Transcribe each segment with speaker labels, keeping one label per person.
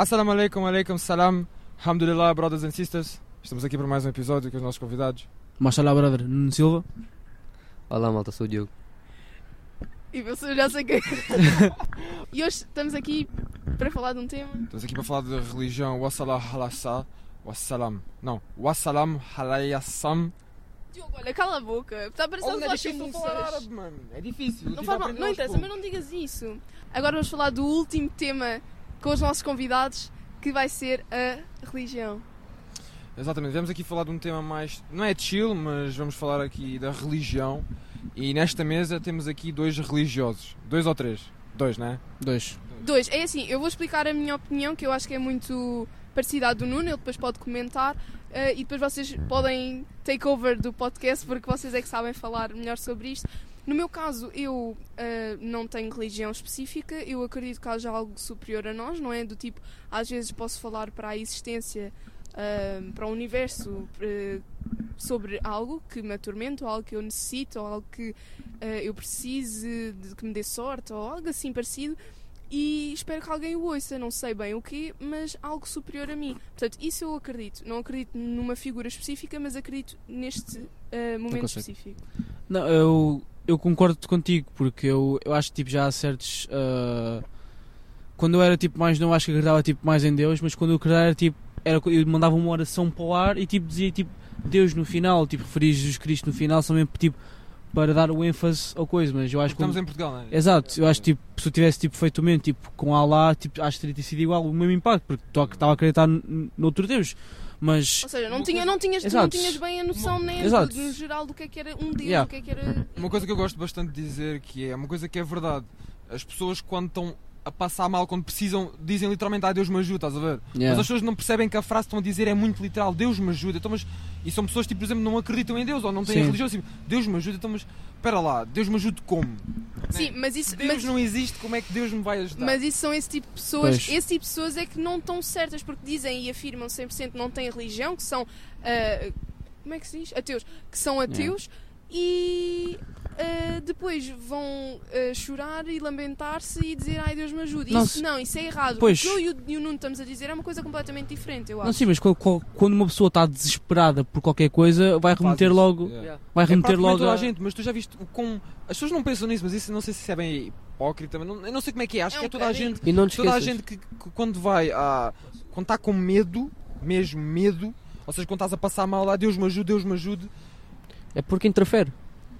Speaker 1: Assalamu alaikum, alaikum salam, alhamdulillah, brothers and sisters. Estamos aqui para mais um episódio com os nossos convidados.
Speaker 2: Mashallah, brother, Nuno Silva.
Speaker 3: Olá, malta, sou o Diogo.
Speaker 4: E você já sei que... E hoje estamos aqui para falar de um tema.
Speaker 1: Estamos aqui para falar de religião. Wassalam halassa, wassalam. Não, wassalam halayassam.
Speaker 4: Diogo, olha, cala a boca. Está parecendo que nós somos
Speaker 1: árabe, mano. É difícil.
Speaker 4: Não faz mal, não interessa, mas não digas isso. Agora vamos falar do último tema com os nossos convidados, que vai ser a religião.
Speaker 1: Exatamente, viemos aqui falar de um tema mais... Não é chill, mas vamos falar aqui da religião. E nesta mesa temos aqui dois religiosos. 2 ou 3? 2, não é?
Speaker 2: 2.
Speaker 4: É assim, eu vou explicar a minha opinião, que eu acho que é muito parecida à do Nuno, ele depois pode comentar e depois vocês podem take over do podcast, porque vocês é que sabem falar melhor sobre isto. No meu caso, eu não tenho religião específica, eu acredito que haja algo superior a nós, não é? Do tipo, às vezes posso falar para a existência, para o universo, sobre algo que me atormenta, ou algo que eu necessito, ou algo que eu precise, que me dê sorte, ou algo assim parecido, e espero que alguém o ouça, não sei bem o quê, mas algo superior a mim. Portanto, isso eu acredito. Não acredito numa figura específica, mas acredito neste momento específico.
Speaker 2: Não, eu concordo contigo, porque eu acho que tipo, já há certos... quando eu era tipo, mais novo, acho que acreditava tipo, mais em Deus, mas quando eu acreditava eu mandava uma oração para o ar e tipo, dizia tipo, Deus no final, tipo, referia Jesus Cristo no final, só mesmo tipo, para dar o ênfase ao coisa, mas eu acho que...
Speaker 1: Estamos em Portugal, não é?
Speaker 2: Exato, eu acho que tipo, se eu tivesse tipo, feito o mesmo tipo, com Allah, tipo, acho que teria sido igual, o mesmo impacto, porque estava a acreditar noutro Deus. Mas...
Speaker 4: Ou seja, não tinhas bem a noção nem no geral do que era um Deus, do que era...
Speaker 1: Uma coisa que eu gosto bastante de dizer, que é uma coisa que é verdade, as pessoas quando estão a passar mal, quando precisam, dizem literalmente Deus me ajuda, estás a ver? Mas as pessoas não percebem que a frase que estão a dizer é muito literal, Deus me ajuda. Então, mas, e são pessoas que, por exemplo, não acreditam em Deus ou não têm a religião, assim, Deus me ajuda, então, mas espera lá, Deus me ajuda como?
Speaker 4: Sim, mas isso...
Speaker 1: Se Deus não existe, como é que Deus me vai ajudar?
Speaker 4: Mas isso são esse tipo de pessoas, esse tipo de pessoas é que não estão certas, porque dizem e afirmam 100% não têm religião, que são, como é que se diz? Ateus, que são ateus e... depois vão chorar e lamentar-se e dizer ai Deus me ajude. Isso é errado.
Speaker 2: Pois.
Speaker 4: O que eu e o Nuno estamos a dizer é uma coisa completamente diferente, eu acho.
Speaker 2: Não, sim, mas quando uma pessoa está desesperada por qualquer coisa, vai remeter logo. Vai remeter logo
Speaker 1: toda a gente, mas tu já viste com... As pessoas não pensam nisso, mas isso não sei se é bem hipócrita, mas eu não sei como é que é. Acho que é toda a gente.
Speaker 3: E não te
Speaker 1: toda a
Speaker 3: esqueças.
Speaker 1: gente que quando vai quando está com medo, mesmo medo, ou seja, quando estás a passar mal lá, Deus me ajude.
Speaker 3: É porque interfere.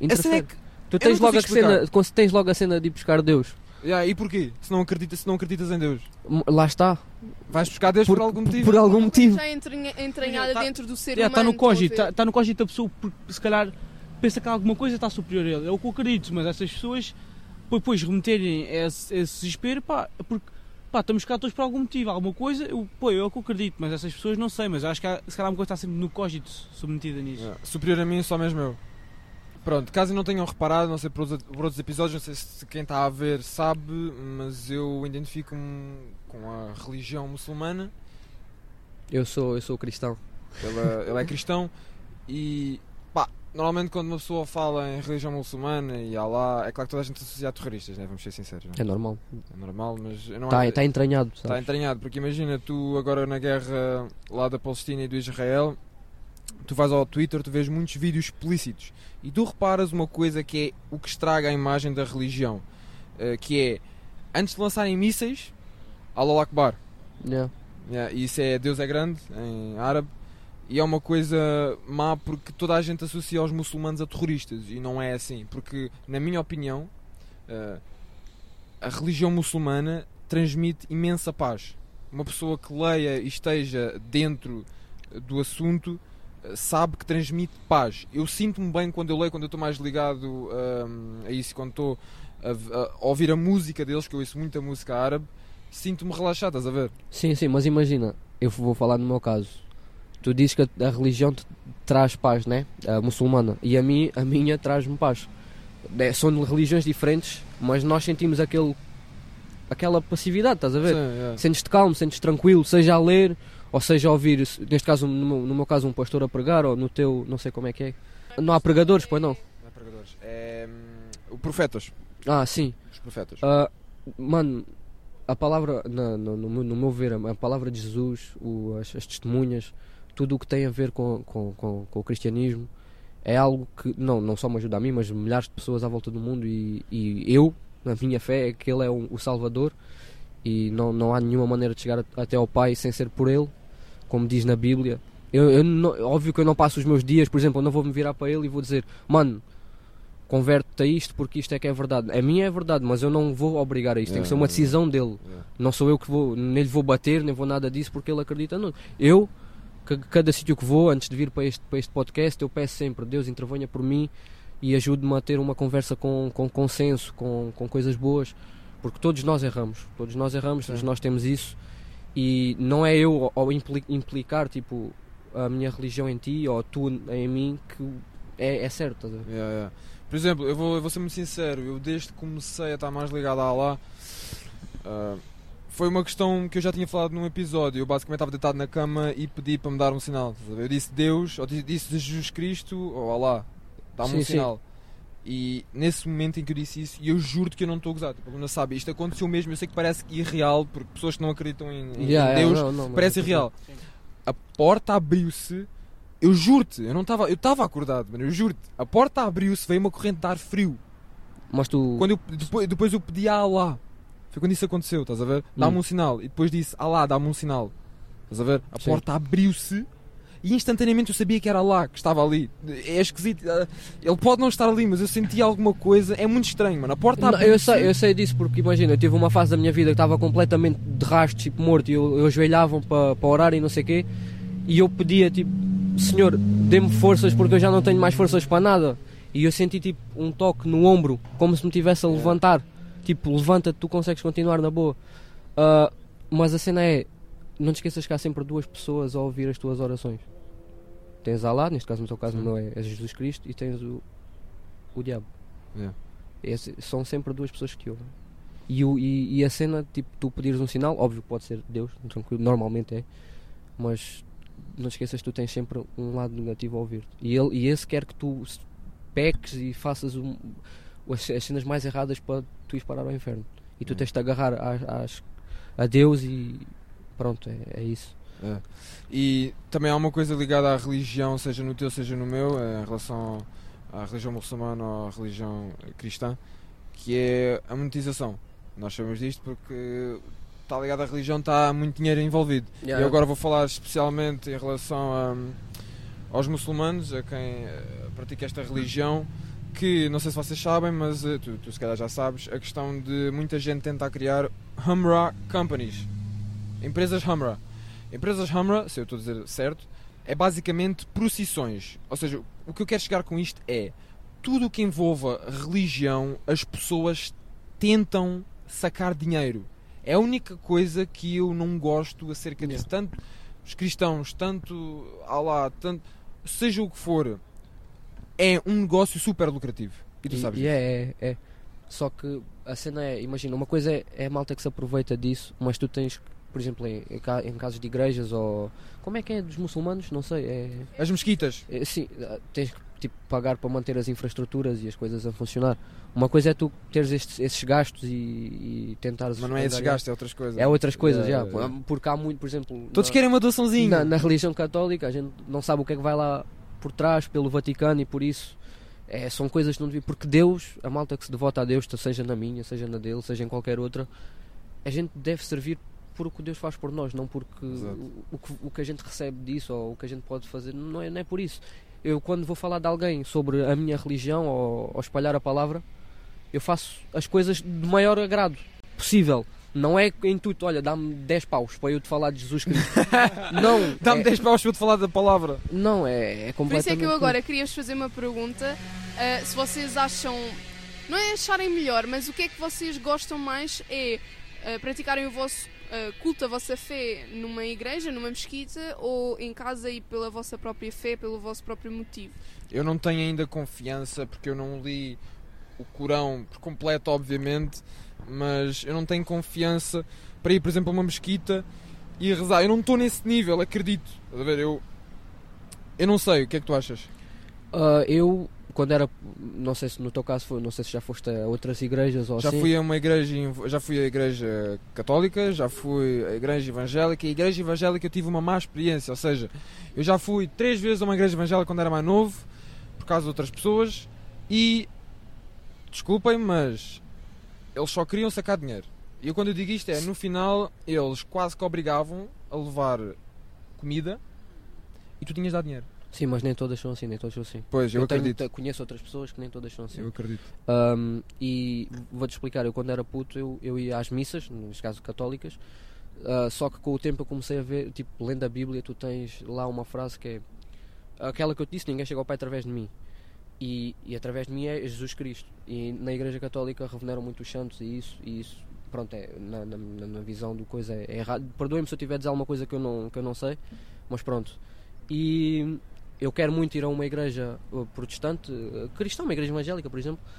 Speaker 1: É que
Speaker 3: Tu tens logo a cena de ir buscar Deus.
Speaker 1: E porquê? Se não acreditas em Deus?
Speaker 3: Lá está.
Speaker 1: Vais buscar Deus por algum motivo.
Speaker 3: Por algum motivo.
Speaker 4: Já entranhada dentro do ser humano.
Speaker 2: Está no cogito, está no cogito a pessoa, porque se calhar pensa que alguma coisa está superior a ele. É o que eu acredito, mas essas pessoas depois remeterem esse desespero, porque estamos cá todos por algum motivo, alguma coisa, é o que eu acredito, mas essas pessoas não sei, mas acho que se calhar uma coisa está sempre no cogito submetida nisso.
Speaker 1: Superior a mim, só mesmo eu. Pronto, caso não tenham reparado, não sei por outros episódios, não sei se quem está a ver sabe, mas eu identifico-me com a religião muçulmana.
Speaker 3: Eu sou cristão.
Speaker 1: Ele é cristão e normalmente quando uma pessoa fala em religião muçulmana e Allah, é claro que toda a gente associa a terroristas, né? Vamos ser sinceros. Não?
Speaker 3: É normal.
Speaker 1: É normal, mas eu não
Speaker 3: Está entranhado.
Speaker 1: Está entranhado, porque imagina, tu agora na guerra lá da Palestina e do Israel, tu vais ao Twitter, tu vês muitos vídeos explícitos e tu reparas uma coisa que é o que estraga a imagem da religião, que é, antes de lançarem mísseis, Allahu Akbar. E isso é Deus é grande, em árabe, e é uma coisa má porque toda a gente associa os muçulmanos a terroristas, e não é assim, porque, na minha opinião, a religião muçulmana transmite imensa paz. Uma pessoa que leia e esteja dentro do assunto sabe que transmite paz. Eu sinto-me bem quando eu leio, quando eu estou mais ligado a isso, quando estou a ouvir a música deles, que eu ouço muita música árabe, sinto-me relaxado, estás a ver?
Speaker 3: Sim, mas imagina, eu vou falar no meu caso. Tu dizes que a religião te traz paz, né? A muçulmana. E a minha traz-me paz. São religiões diferentes, mas nós sentimos aquela passividade, estás a ver?
Speaker 1: Sim,
Speaker 3: Sentes-te calmo, sentes-te tranquilo, seja a ler, ou seja a ouvir, neste caso, no meu caso, um pastor a pregar, ou no teu, não sei como é que é. Não há pregadores, pois não?
Speaker 1: Não há pregadores. Profetas.
Speaker 3: Sim.
Speaker 1: Os profetas.
Speaker 3: Mano, a palavra, no meu ver, a palavra de Jesus, as testemunhas, tudo o que tem a ver com o cristianismo, é algo que não só me ajuda a mim, mas milhares de pessoas à volta do mundo, e eu, a minha fé é que Ele é o Salvador, e não há nenhuma maneira de chegar até ao Pai sem ser por Ele, como diz na Bíblia. Óbvio que eu não passo os meus dias, por exemplo, eu não vou me virar para Ele e vou dizer, mano, converte-te a isto porque isto é que é verdade. A minha é verdade, mas eu não vou obrigar a isto, tem que ser uma decisão dele. Não sou eu que nem lhe vou bater, nem vou nada disso porque ele acredita. Não. Eu, cada sítio que vou, antes de vir para este podcast, eu peço sempre, Deus intervenha por mim e ajude-me a ter uma conversa com consenso, com coisas boas, porque todos nós erramos, todos nós temos isso, e não é eu ao implicar tipo a minha religião em ti ou tu em mim que é certo.
Speaker 1: Por exemplo, eu vou ser muito sincero, eu desde que comecei a estar mais ligado a Allah, foi uma questão que eu já tinha falado num episódio. Eu basicamente estava deitado na cama e pedi para me dar um sinal. Eu disse Deus, ou disse Jesus Cristo, ou Allah, dá-me um sinal. E nesse momento em que eu disse isso, e eu juro que eu não estou a gozar, tipo, a Luna sabe, isto aconteceu mesmo. Eu sei que parece irreal, porque pessoas que não acreditam em Deus, parece irreal. A porta abriu-se. Eu juro-te, eu estava acordado, mano, eu juro-te. A porta abriu-se, veio uma corrente de ar frio.
Speaker 3: Mas tu...
Speaker 1: Depois eu pedi a Allah. Foi quando isso aconteceu, estás a ver? Dá-me um sinal. E depois disse, Allah, dá-me um sinal. Estás a ver? A porta abriu-se e instantaneamente eu sabia que era Allah que estava ali. É esquisito. Ele pode não estar ali, mas eu senti alguma coisa. É muito estranho, mano. A porta abriu-se.
Speaker 3: Eu sei disso porque, imagina, eu tive uma fase da minha vida que estava completamente de rastro, tipo morto, e eu ajoelhava para orar e não sei o quê. E eu pedia, tipo, Senhor, dê-me forças porque eu já não tenho mais forças para nada. E eu senti tipo um toque no ombro, como se me tivesse a levantar. Tipo, levanta-te, tu consegues continuar na boa. Mas a cena é, não te esqueças que há sempre duas pessoas a ouvir as tuas orações. Tens Allah, neste caso, no teu caso, não é Jesus Cristo, e tens o diabo. São sempre duas pessoas que te ouvem. E a cena, tipo, tu pedires um sinal, óbvio que pode ser Deus, tranquilo, normalmente é, mas não te esqueças que tu tens sempre um lado negativo a ouvir-te. E esse quer que tu peques e faças as cenas mais erradas para tu ires parar ao inferno. E tu tens de agarrar a Deus e pronto, é isso.
Speaker 1: E também há uma coisa ligada à religião, seja no teu, seja no meu, em relação à religião muçulmana ou à religião cristã, que é a monetização. Nós sabemos disto porque está ligado à religião, está muito dinheiro envolvido. E eu agora vou falar especialmente em relação aos muçulmanos, a quem pratica esta religião, que não sei se vocês sabem, mas tu se calhar já sabes, a questão de muita gente tentar criar Umrah Companies, empresas Umrah. Empresas Umrah, se eu estou a dizer certo, é basicamente procissões. Ou seja, o que eu quero chegar com isto é tudo o que envolva religião, as pessoas tentam sacar dinheiro. É a única coisa que eu não gosto acerca disso. Tanto os cristãos, tanto Allah, tanto seja o que for, é um negócio super lucrativo. E tu sabes disso.
Speaker 3: É. Só que a cena é, imagina, uma coisa é a malta que se aproveita disso, mas tu tens, por exemplo, em casos de igrejas ou... Como é que é dos muçulmanos? Não sei.
Speaker 1: As mesquitas.
Speaker 3: Sim, tens que tipo, pagar para manter as infraestruturas e as coisas a funcionar. Uma coisa é tu teres esses gastos e tentares...
Speaker 1: Mas não é esses gastos, é outras coisas.
Speaker 3: É outras coisas, porque há muito, por exemplo...
Speaker 1: Todos querem uma doaçãozinha.
Speaker 3: Na religião católica a gente não sabe o que é que vai lá por trás, pelo Vaticano, e por isso são coisas que não devia... Porque Deus, a malta que se devota a Deus, seja na minha, seja na dele, seja em qualquer outra, a gente deve servir por o que Deus faz por nós, não porque o que a gente recebe disso ou o que a gente pode fazer, não é por isso. Eu, quando vou falar de alguém sobre a minha religião ou espalhar a palavra, eu faço as coisas de maior agrado possível. Não é intuito, olha, dá-me 10 paus para eu te falar de Jesus Cristo. Não.
Speaker 1: Dá-me 10 paus para eu te falar da palavra.
Speaker 3: Não, é completamente...
Speaker 4: Por isso é que eu agora queria-vos fazer uma pergunta. Se vocês acham... Não é acharem melhor, mas o que é que vocês gostam mais é praticarem o vosso culto, a vossa fé numa igreja, numa mesquita, ou em casa e pela vossa própria fé, pelo vosso próprio motivo?
Speaker 1: Eu não tenho ainda confiança porque eu não li o Corão por completo, obviamente, mas eu não tenho confiança para ir, por exemplo, a uma mesquita e rezar. Eu não estou nesse nível, acredito. A ver, eu não sei, o que é que tu achas?
Speaker 3: Eu quando era, não sei se no teu caso foi, não sei se já foste a outras igrejas ou
Speaker 1: Já
Speaker 3: assim.
Speaker 1: fui a uma igreja, já fui à igreja católica, já fui à igreja evangélica, e a igreja evangélica eu tive uma má experiência, ou seja, eu já fui 3 vezes a uma igreja evangélica quando era mais novo, por causa de outras pessoas, e, desculpem, mas eles só queriam sacar dinheiro. E eu, quando eu digo isto, no final, eles quase que obrigavam a levar comida, e tu tinhas de dar dinheiro.
Speaker 3: Sim, mas nem todas são assim, nem todas são assim.
Speaker 1: Pois, eu acredito.
Speaker 3: Conheço outras pessoas que nem todas são assim.
Speaker 1: Eu acredito.
Speaker 3: E vou-te explicar, eu quando era puto eu ia às missas, neste caso católicas, só que com o tempo eu comecei a ver, tipo, lendo a Bíblia, tu tens lá uma frase que é aquela que eu te disse, ninguém chega ao Pai através de mim. E através de mim é Jesus Cristo. E na Igreja Católica reveneram muito os santos e isso pronto, na visão do coisa é errado. Perdoem-me se eu tiver a dizer alguma coisa que eu não sei, mas pronto. E eu quero muito ir a uma igreja protestante, cristã, uma igreja evangélica, por exemplo,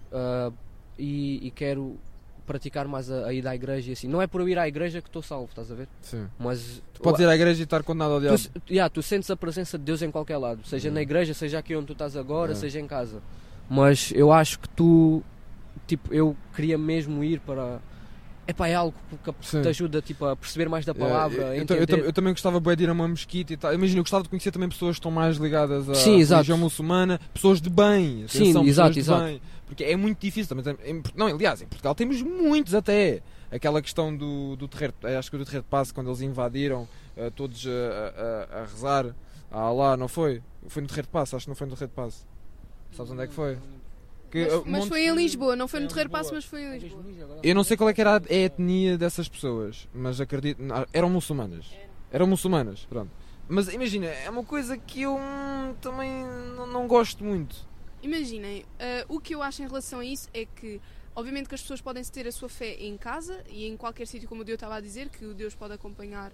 Speaker 3: e quero praticar mais a ida à igreja e assim. Não é por eu ir à igreja que estou salvo, estás a ver?
Speaker 1: Sim.
Speaker 3: Mas
Speaker 1: Tu podes ir à igreja e estar condenado ao diabo.
Speaker 3: tu sentes a presença de Deus em qualquer lado, seja na igreja, seja aqui onde tu estás agora, seja em casa. Mas eu acho que eu queria mesmo ir para... É algo que te ajuda tipo, a perceber mais da palavra, a entender.
Speaker 1: Eu também gostava bué de ir a uma mesquita e tal. Imagina, eu gostava de conhecer também pessoas que estão mais ligadas à
Speaker 3: Sim,
Speaker 1: religião muçulmana, pessoas de bem.
Speaker 3: Sim, exato.
Speaker 1: Bem, porque é muito difícil também. Aliás, em Portugal temos muitos até. Aquela questão do terreiro, acho que do terreiro de passe, quando eles invadiram, todos a rezar a Allah, não foi? Foi no terreiro de passe, acho que não foi no terreiro de passe. Sabes onde é que foi?
Speaker 4: Mas foi em Lisboa, não foi no Terreiro Passo, mas foi em Lisboa.
Speaker 1: Eu não sei qual é que era a etnia dessas pessoas, mas acredito, eram muçulmanas. Eram muçulmanas, pronto. Mas imagina, é uma coisa que eu também não gosto muito.
Speaker 4: Imaginem, o que eu acho em relação a isso é que, obviamente que as pessoas podem ter a sua fé em casa e em qualquer sítio, como o Deus estava a dizer, que o Deus pode acompanhar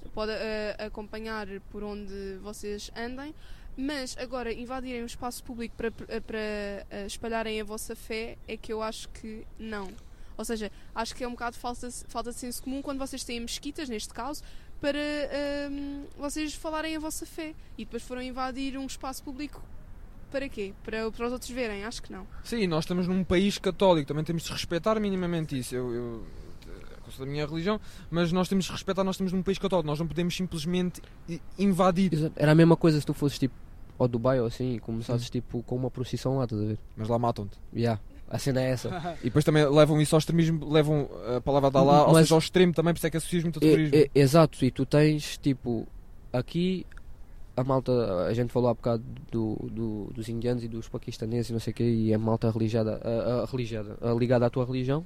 Speaker 4: por onde vocês andem. Mas agora invadirem o espaço público para espalharem a vossa fé é que eu acho que não. Ou seja, acho que é um bocado falta de senso comum quando vocês têm mesquitas, neste caso, para vocês falarem a vossa fé. E depois foram invadir um espaço público para quê? Para os outros verem? Acho que não.
Speaker 1: Sim, nós estamos num país católico, também temos de respeitar minimamente isso. Eu sou da minha religião, mas nós temos de respeitar, nós estamos num país católico, nós não podemos simplesmente invadir.
Speaker 3: Exato. Era a mesma coisa se tu fosses tipo ao Dubai ou assim e começasses tipo com uma procissão lá, estás a ver?
Speaker 1: Mas lá matam-te.
Speaker 3: A cena é essa.
Speaker 1: E depois também levam isso ao extremismo, levam a palavra de Allah, ou seja, ao extremo também, por isso é que associas muito ao terrorismo.
Speaker 3: Exato, e tu tens tipo aqui a malta, a gente falou há bocado dos indianos e dos paquistaneses e não sei o que, e a malta ligada à tua religião.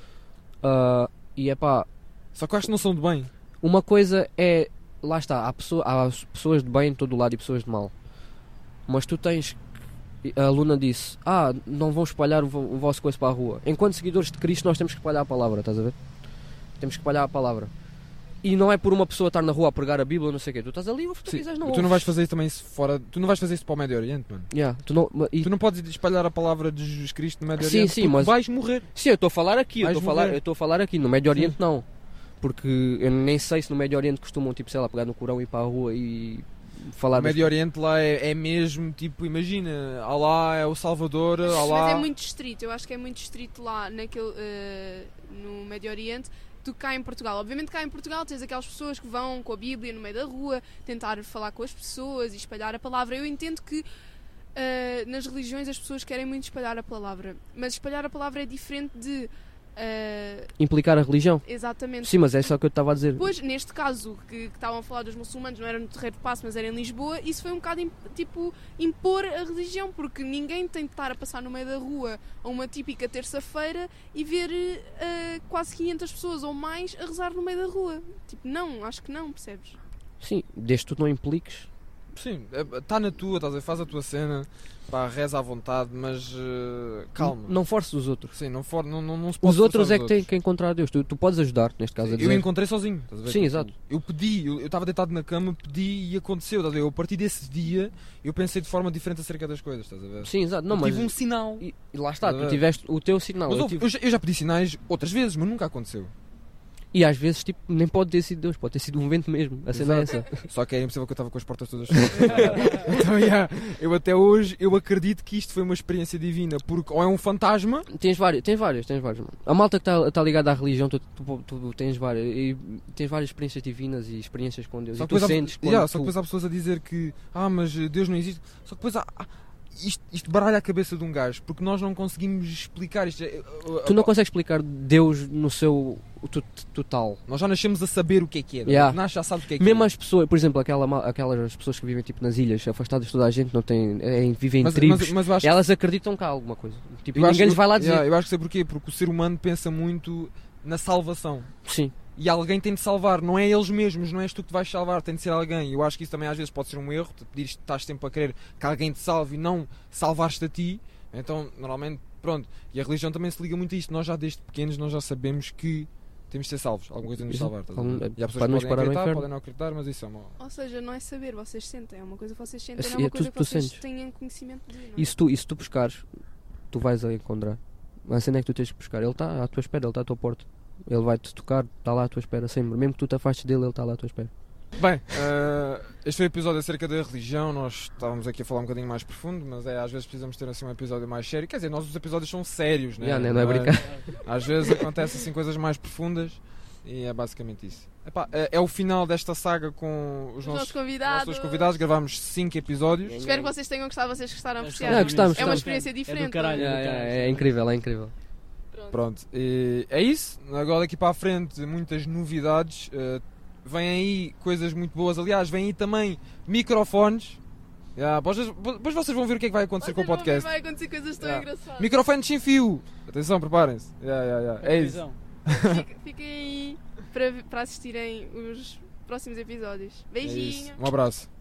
Speaker 3: E é pá.
Speaker 1: Só que eu acho que não são de bem.
Speaker 3: Uma coisa é, lá está, há pessoas de bem em todo o lado e pessoas de mal. Mas tu tens, a Luna disse, não vão espalhar o vosso coisa para a rua. Enquanto seguidores de Cristo nós temos que espalhar a palavra, estás a ver? Temos que espalhar a palavra. E não é por uma pessoa estar na rua a pregar a Bíblia, não sei o quê. Tu estás ali, tu quiseres, não.
Speaker 1: Tu não vais fazer isso também fora. Tu não vais fazer isso para o Médio Oriente, mano. Tu não podes espalhar a palavra de Jesus Cristo no Médio Oriente.
Speaker 3: Sim, mas
Speaker 1: vais morrer.
Speaker 3: Sim, eu estou a falar aqui, eu estou a falar aqui. No Médio Oriente não. Porque eu nem sei se no Médio Oriente costumam, tipo, sei lá, pegar no Corão e ir para a rua e falar.
Speaker 1: O Médio Oriente lá é mesmo, tipo, imagina, Allah é o Salvador, Allah...
Speaker 4: Mas é muito estrito, eu acho que é muito estrito lá no Médio Oriente do que cá em Portugal. Obviamente cá em Portugal tens aquelas pessoas que vão com a Bíblia no meio da rua, tentar falar com as pessoas e espalhar a palavra. Eu entendo que nas religiões as pessoas querem muito espalhar a palavra, mas espalhar a palavra é diferente de...
Speaker 3: implicar a religião.
Speaker 4: Exatamente.
Speaker 3: Sim, mas é só o que eu estava a dizer.
Speaker 4: Pois, neste caso, que estavam a falar dos muçulmanos, não era no Terreiro de Passo, mas era em Lisboa, isso foi um bocado, tipo, impor a religião, porque ninguém tem de estar a passar no meio da rua a uma típica terça-feira e ver quase 500 pessoas ou mais a rezar no meio da rua. Tipo, não, acho que não, percebes?
Speaker 3: Sim, desde que tu não impliques.
Speaker 1: Sim, está na tua, estás a ver, faz a tua cena, pá, reza à vontade, mas calma.
Speaker 3: Não forces os outros.
Speaker 1: Sim, não se pode.
Speaker 3: Os outros é que têm que encontrar Deus. Tu podes ajudar, neste caso.
Speaker 1: Sim, eu encontrei sozinho, estás a ver?
Speaker 3: Sim, exato.
Speaker 1: Eu pedi, eu estava deitado na cama, pedi e aconteceu, estás a ver? Eu, a partir desse dia, eu pensei de forma diferente acerca das coisas, estás a ver?
Speaker 3: Sim, exato. Não,
Speaker 1: eu
Speaker 3: mas
Speaker 1: tive um sinal.
Speaker 3: E lá está, tu tiveste o teu sinal.
Speaker 1: Mas eu já pedi sinais outras vezes, mas nunca aconteceu.
Speaker 3: E às vezes, tipo, nem pode ter sido Deus, pode ter sido um vento mesmo. A cena é essa.
Speaker 1: Só que é impossível que eu estava com as portas todas fechadas. Então, yeah, eu até hoje eu acredito que isto foi uma experiência divina, porque ou é um fantasma.
Speaker 3: Tens várias, mano. A malta que está ligada à religião, tu tens várias. E tens várias experiências divinas e experiências com Deus.
Speaker 1: Só
Speaker 3: E
Speaker 1: que
Speaker 3: tu
Speaker 1: depois
Speaker 3: sentes
Speaker 1: só que depois há pessoas a dizer que mas Deus não existe. Só que depois isto baralha a cabeça de um gajo, porque nós não conseguimos explicar isto.
Speaker 3: Tu não consegues explicar Deus no seu total.
Speaker 1: Nós já nascemos a saber o que é.
Speaker 3: Yeah.
Speaker 1: Nasce já sabe o que é.
Speaker 3: Mesmo as pessoas, por exemplo, aquelas pessoas que vivem tipo nas ilhas, afastadas de toda a gente, não têm, vivem em tribos,
Speaker 1: mas eu acho
Speaker 3: elas acreditam que há alguma coisa. Tipo,
Speaker 1: eu
Speaker 3: ninguém
Speaker 1: acho-
Speaker 3: lhes vai lá dizer.
Speaker 1: Eu acho que sei porquê, porque o ser humano pensa muito na salvação.
Speaker 3: Sim.
Speaker 1: E alguém tem de salvar, não é eles mesmos, não és tu que te vais salvar, tem de ser alguém. Eu acho que isso também às vezes pode ser um erro, te pedires, estás sempre a querer que alguém te salve e não salvaste a ti. Então, normalmente, pronto. E a religião também se liga muito a isto. Nós já desde pequenos nós já sabemos que temos de ser salvos, alguma coisa nos
Speaker 3: Exato.
Speaker 1: salvar. Estás a ver? E há pessoas
Speaker 3: Para
Speaker 1: que
Speaker 3: nos
Speaker 1: podem
Speaker 3: parar ao
Speaker 1: acreditar,
Speaker 3: inferno.
Speaker 1: podem não acreditar, mas isso é uma...
Speaker 4: Ou seja, não é saber, vocês sentem. É uma coisa que vocês sentem,
Speaker 3: Assim,
Speaker 4: não é uma
Speaker 3: é
Speaker 4: coisa
Speaker 3: tu
Speaker 4: que vocês
Speaker 3: sentes.
Speaker 4: tenham conhecimento de. Não é?
Speaker 3: E se tu buscares, tu vais a encontrar. A cena é que tu tens que buscar. Ele está à tua espera, ele está à tua porta. Ele vai-te tocar, está lá à tua espera sempre. Mesmo que tu te afastes dele, ele está lá à tua espera.
Speaker 1: Bem, este foi o episódio acerca da religião. Nós estávamos aqui a falar um bocadinho mais profundo, mas às vezes precisamos ter assim um episódio mais sério. Quer dizer, nós os episódios são sérios, né?
Speaker 3: Não é brincar.
Speaker 1: Às vezes acontecem assim coisas mais profundas e é basicamente isso. Epá, é o final desta saga com os nossos convidados. Gravámos 5 episódios.
Speaker 4: Espero que vocês tenham gostado, vocês gostaram de apreciar.
Speaker 3: Não, gostamos,
Speaker 4: É uma
Speaker 3: gostamos.
Speaker 4: experiência
Speaker 2: É
Speaker 4: diferente.
Speaker 2: do caralho.
Speaker 3: É incrível, é incrível.
Speaker 1: Pronto, e é isso. Agora daqui para a frente, muitas novidades. Vêm aí coisas muito boas. Aliás, vêm aí também microfones. Depois vocês vão ver o que é que vai acontecer com o podcast.
Speaker 4: Vai acontecer coisas tão engraçadas.
Speaker 1: Microfones sem fio. Atenção, preparem-se. É isso.
Speaker 4: Fiquem aí para assistirem os próximos episódios.
Speaker 1: É isso.
Speaker 4: Beijinho.
Speaker 1: Um abraço.